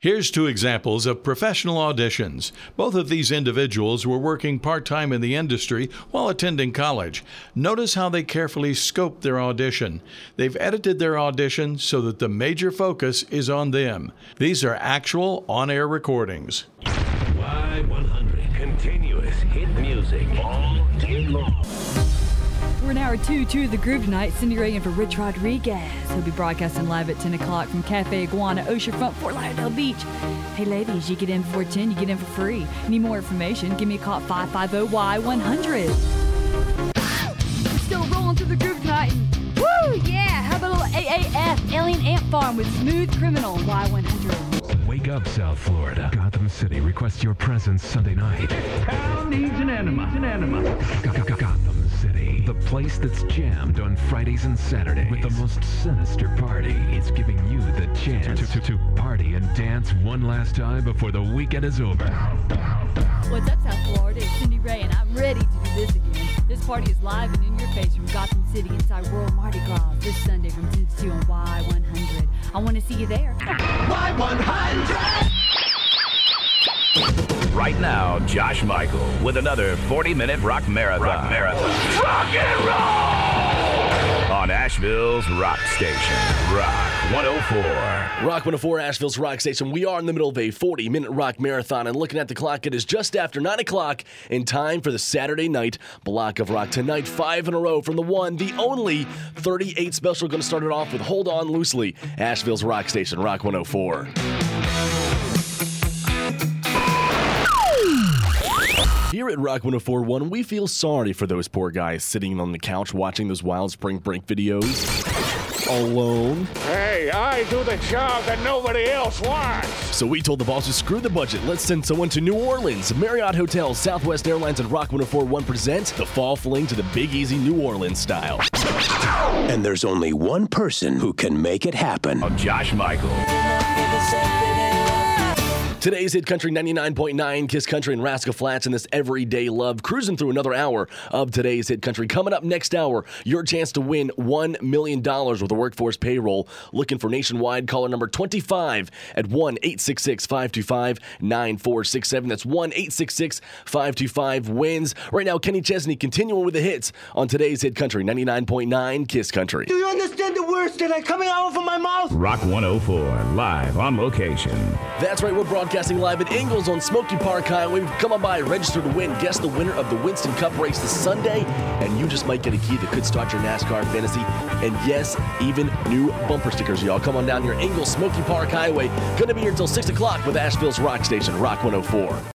Here's two examples of professional auditions. Both of these individuals were working part-time in the industry while attending college. Notice how they carefully scoped their audition. They've edited their audition so that the major focus is on them. These are actual on-air recordings. Y100, continuous hit music all day long. We're in hour two of the groove tonight. Cindy Ray in for Rich Rodriguez. He'll be broadcasting live at 10 o'clock from Cafe Iguana, Oceanfront, Fort Lauderdale Beach. Hey, ladies, you get in before 10, you get in for free. Need more information? Give me a call at 550-Y100. We're still rolling through the groove tonight. And, woo, yeah! How about a little AAF, Alien Ant Farm with Smooth Criminal, Y100. Wake up, South Florida. Gotham City requests your presence Sunday night. Town needs an enema. Gotham City, the place that's jammed on Fridays and Saturdays with the most sinister party. It's giving you the chance to party and dance one last time before the weekend is over. What's up, South Florida? It's Cindy Ray, and I'm ready to do this again. This party is live and in your face from Gotham City inside World Mardi Gras this Sunday from 10 to 2 on Y100. I want to see you there. Y100! Right now, Josh Michael with another 40-minute rock marathon. Rock and roll! On Asheville's Rock Station, Rock 104. Rock 104, Asheville's Rock Station. We are in the middle of a 40-minute rock marathon, and looking at the clock, it is just after 9 o'clock in time for the Saturday night block of rock. Tonight, 5 in a row from the one, the only 38 special. Going to start it off with Hold On Loosely, Asheville's Rock Station, Rock 104. Here at Rock 104.1, we feel sorry for those poor guys sitting on the couch watching those Wild Spring Break videos alone. Hey, I do the job that nobody else wants. So we told the boss to screw the budget. Let's send someone to New Orleans. Marriott Hotels, Southwest Airlines, and Rock 104.1 present the Fall Fling to the Big Easy New Orleans style. And there's only one person who can make it happen. Josh Michael. Today's Hit Country 99.9, Kiss Country and Rascal Flats in this Everyday Love. Cruising through another hour of today's Hit Country. Coming up next hour, your chance to win $1 million with a workforce payroll. Looking for nationwide, caller number 25 at 1-866-525-9467. That's 1-866-525-WINS. Right now, Kenny Chesney continuing with the hits on today's Hit Country 99.9, Kiss Country. Do you understand the words that are coming out of my mouth? Rock 104, live on location. That's right, we're broadcasting live at Ingalls on Smoky Park Highway. Come on by, register to win. Guess the winner of the Winston Cup race this Sunday, and you just might get a key that could start your NASCAR fantasy. And yes, even new bumper stickers, y'all. Come on down here, Ingalls, Smoky Park Highway. Gonna be here until 6 o'clock with Asheville's Rock Station, Rock 104.